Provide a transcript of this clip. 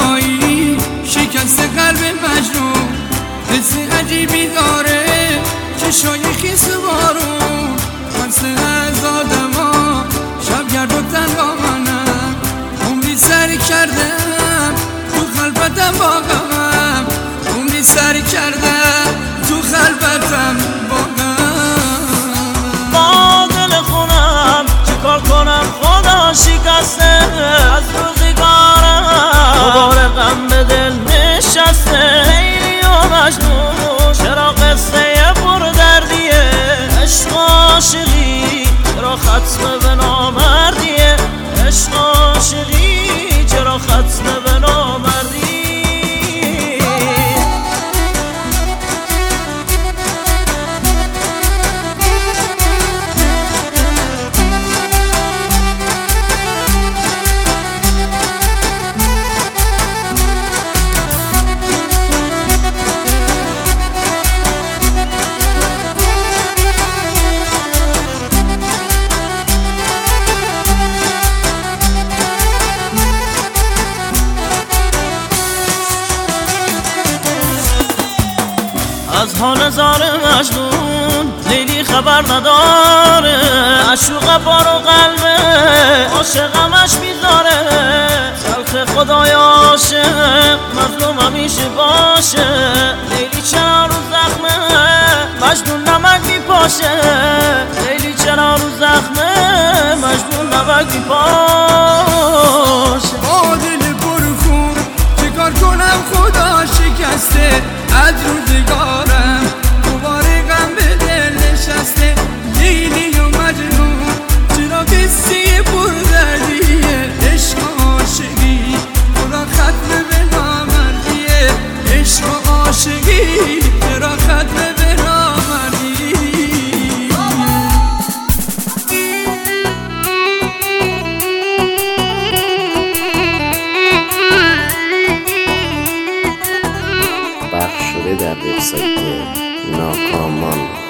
تنهایی شکست قلب مجنون، حس عجیبی داره چشای خیس بارون. خلصه از آدما شبگرد و تنها منم، عمری سر کردم تو خلوتم با غمم، عمری سر کردم تو خلوتم با غمم. با دل خونم چیکار کنم خدا شکسته از روزگارم، دوباره غم به دل نشسته. لیلی و مجنون چرا قصه پردردیه، عشق و عاشقی چرا ختم به نامردیه، عشق و عاشقی چرا ختم به نامردی. از حال زار مجنون لیلی خبر نداره، عشوق بارو قلبه عاشقمش میذاره. سلخ خدای عاشق مظلوم همیشه باشه، لیلی چرا رو زخمه مجنون نمک میپاشه، لیلی چرا رو زخمه مجنون نمک میپاشه. با دل پرخون چیکار کنم خدا شکسته از روزگارم، دوباره غم به دل نشسته. لیلی و مجنون چرا قصه پردردیه، عشق و عاشقی خدا ختم به نامردیه، عشق و عاشقی چرا ختم به نامردی. پخش شده در وبسایت ناکامان.